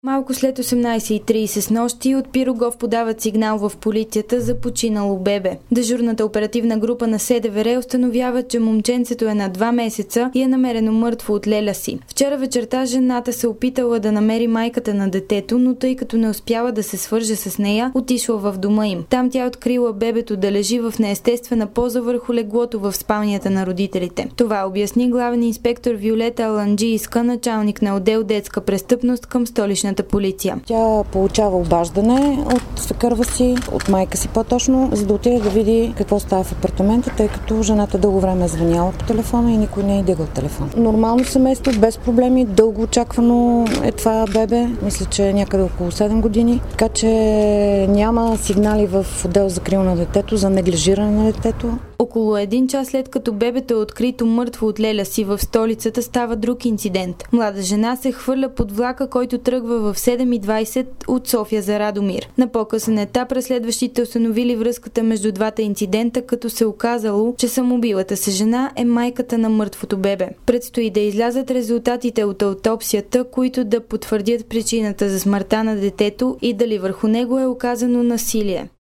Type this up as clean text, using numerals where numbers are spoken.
Малко след 18:30 снощи от Пирогов подават сигнал в полицията за починало бебе. Дежурната оперативна група на СДВР установява, че момченцето е на 2 месеца и е намерено мъртво от леля си. Вчера вечерта жената се опитала да намери майката на детето, но тъй като не успяла да се свърже с нея, отишла в дома им. Там тя открила бебето да лежи в неестествена поза върху леглото в спалнята на родителите. Това обясни главен инспектор Виолета Аланджийска, началник на отдел детска престъпност към столичната полиция. Тя получава обаждане от свекърва си, от майка си по-точно, за да отиде да види какво става в апартамента, тъй като жената дълго време е звъняла по телефона и никой не е дигал телефон. Нормално семейство, без проблеми, дълго очаквано е това бебе, мисля, че е някъде около 7 години, така че няма сигнали в отдел за закрила на детето за неглижиране на детето. Около 1 час след като бебето е открито мъртво от леля си в столицата, става друг инцидент. Млада жена се хвърля под влака, който тръгва в 7:20 от София за Радомир. На по-късен етап разследващите установили връзката между двата инцидента, като се оказало, че самоубилата се жена е майката на мъртвото бебе. Предстои да излязат резултатите от аутопсията, които да потвърдят причината за смъртта на детето и дали върху него е оказано насилие.